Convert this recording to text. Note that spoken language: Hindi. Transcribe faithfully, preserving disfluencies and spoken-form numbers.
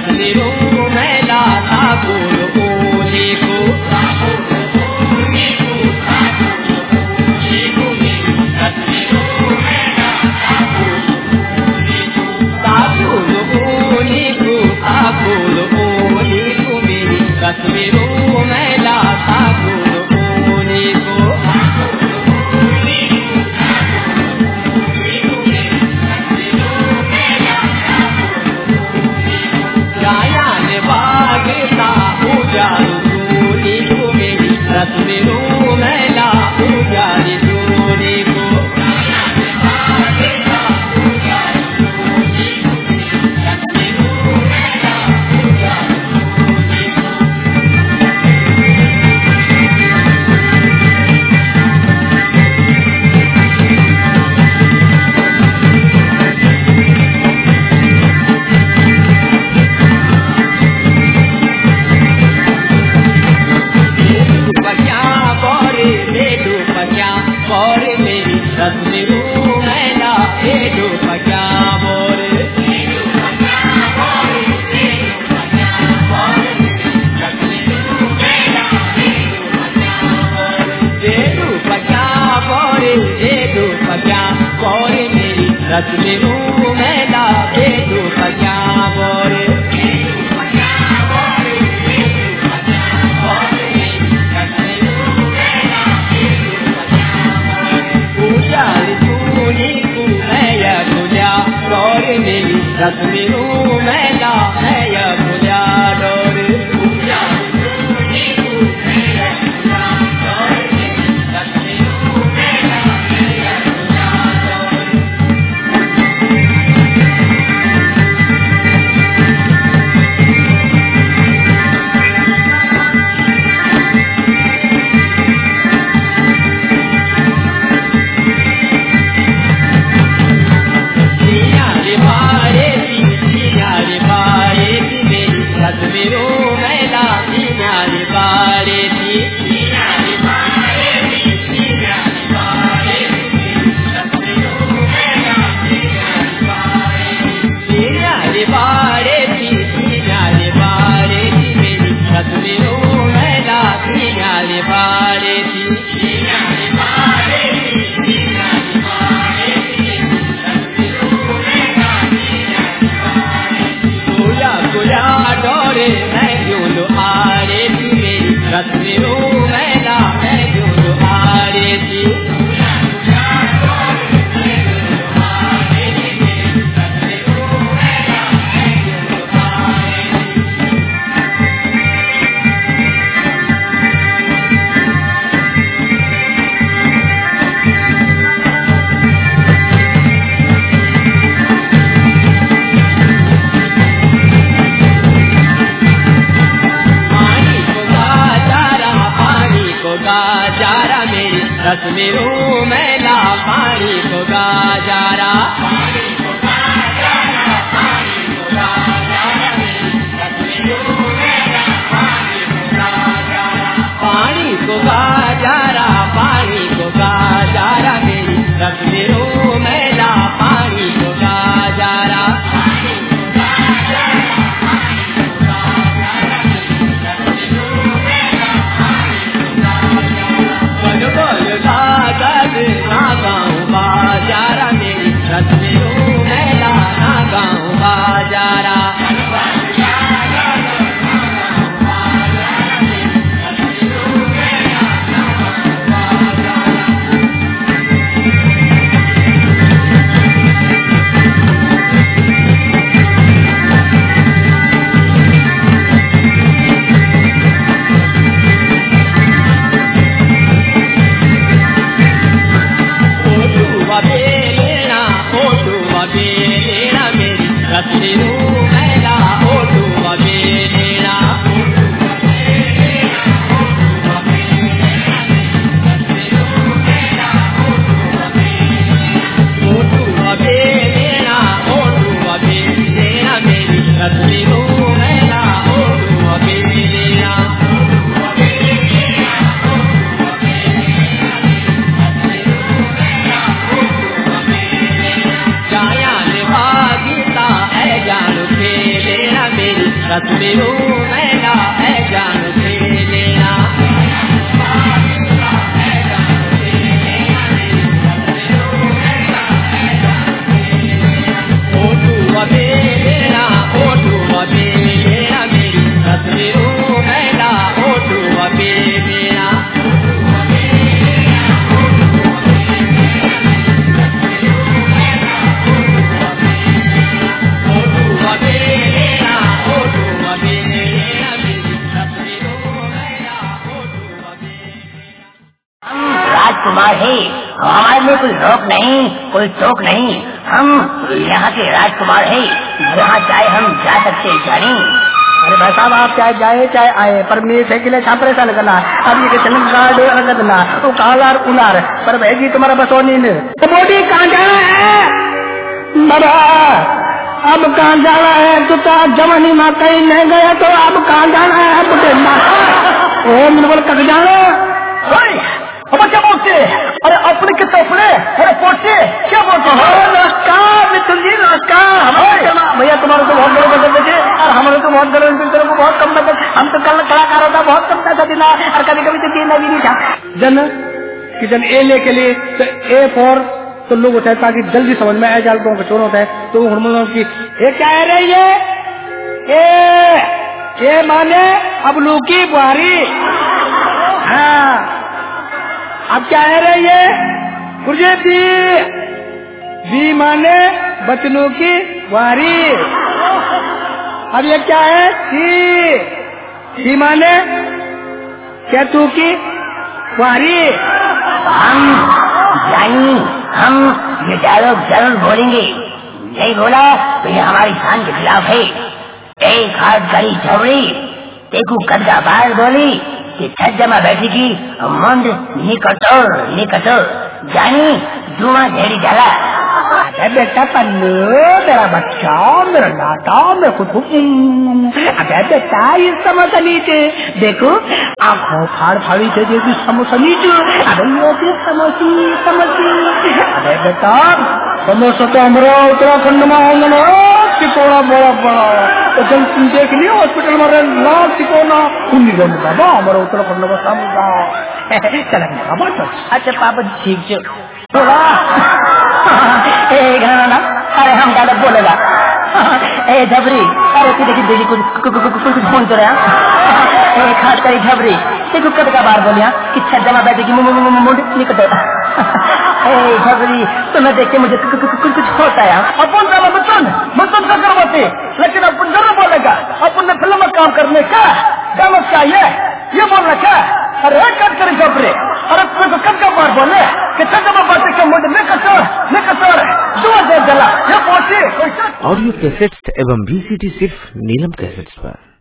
रत्निरू मैला ठाकुर ओली को रत्निरू मैला ठाकुर ओली को जायान बागता उजारू दूनी को मेरी रत्निरू मैला उजारी दूनी को रत्निरू मैला एडो पक्या बोरे एडो पक्या बोरे एडो पक्या बोरे मेरी रत्निरू मैला एडो पक्या बोरे रत्निरू मैला है बुला डोर रत्निरू मैला है जो हारे थी रत्निरू मैला पानी को गाजारा पानी को गाजारा पानी को गाजारा मेरी रत्निरू मैला पानी को गाजारा ना गाँव बाजारा मेरी रत्निरू मैला ना गाँव बाजारा रत्निरू मैला ओटू बबे लेना ओटू बबे लेना ओटू बबे लेना मेरी रत्निरू मैला ओटू बबे लेना जाया भागीता है जान तस्वीरों मैला है जान से लेना फोटो अबे लेना फोटो अबे लेना मेरी तस्वीरों मैला फोटो अबे लेना राजकुमार है, हमारे लिए कोई रोक नहीं, कोई टोक नहीं। हम यहाँ के राजकुमार है, जहाँ चाहे हम जा सकते जानी। अरे भाई साहब आप चाहे जाए चाहे आए पर मेरे से के लिए छा परेशान करना अब ये चलन गार्ड अलग ना वो कालार उलार पर भाई तुम्हारा बस और नहीं तो मोदी कहाँ जाना है बाबा अब कहाँ जाना है तू तो जवानी में कहीं नहीं गया तो अब कहाँ जाना है अब ओ मेरे बोल कब जाना अब क्या बोलते अरे अपने के तो अपने अरे पोटे क्या बोलते नमस्कार मिथुन जी नमस्कार भैया तुम्हारे तो बहुत बड़े बदल देते और हमारे तो बहुत बड़े को बहुत कम बदल हम तो कल कलाकार होता बहुत कम पैसा देना और कभी कभी तो देना भी नहीं था जन कि जन ए ले के लिए तो ए फॉर तो लोग होता है ताकि जल्दी समझ में आ जाए तो चोर होता है तो हरमोन की ये क्या है रे ये ए ये माने अबलू की बुहारी हाँ अब क्या है रे ये गुरजे बी बी माने बचनों की वारी अब ये क्या है सी सी माने केतु की वारी हम जानी हम ये डायलॉग जरूर बोलेंगे नहीं बोला तो ये हमारी शान के खिलाफ है। एक हाथ गड़ी झवड़ी देखू कदका बाहर बोली कि छज्जा बैठेगी मंद निकटोर निकटोर जानी धुआं झेड़ी जाला अरे बेटा पन्नू मेरा बच्चा मेरा लाटा मेरे को अरे बेटा ये समोसा नीचे देखो आंखों फाड़ फाड़ी थे देखी समोसा नीचे अरे ये समोसी समोसी अरे बेटा समोसा तो हमारा उत्तराखंड में आंगन तिकोना बड़ा बड़ा तो जब तुम देख लियो हॉस्पिटल में लाल तिकोना उन्नी गंद बाबा हमारा उत्तराखंड में समोसा चल बाबा अच्छा पापा ठीक है बोला ना अरे हम ज्यादा बोलेगा ए झबरी अरे तू देखी देखी कुछ कुछ फोन तो रहा एक हाथ करी झबरी देखो कद का बार बोलिया कि छज्जा में बैठेगी मुंड निकट ए झबरी तुम्हें देख के मुझे कुछ कुछ होता है अपन का बच्चन बच्चन का करवाते लेकिन अपन जरूर बोलेगा अपन ने फिल्म में काम करने का काम क्या ये ये बोलना क्या अरे कट करी झबरी अरे तुम्हें तो कद का बार बोले कि छज्जा में बैठे के मुंड निकटोर निकटोर जुआ दे जला ये पहुंचे ऑडियो कैसेट्स एवं वीसीडी सिर्फ नीलम कैसेट्स पर।